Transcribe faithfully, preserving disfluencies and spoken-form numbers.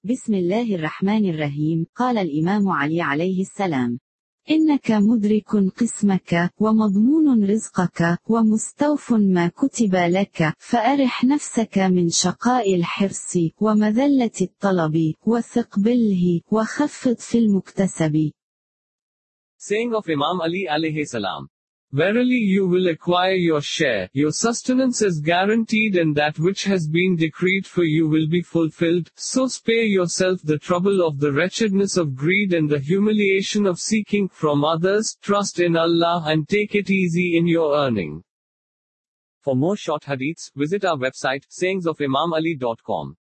بسم الله الرحمن الرحيم. قال الإمام علي عليه السلام: إنك مدرك قسمك، ومضمون رزقك، ومستوف ما كتب لك، فأرح نفسك من شقاء الحرص، ومذلة الطلب، وثق بالله، وخفض في المكتسب. Saying of Imam Ali alayhi salam. Verily you will acquire your share, your sustenance is guaranteed, and that which has been decreed for you will be fulfilled, so spare yourself the trouble of the wretchedness of greed and the humiliation of seeking from others, trust in Allah and take it easy in your earning. For more short hadiths, visit our website, sayings of imam ali dot com.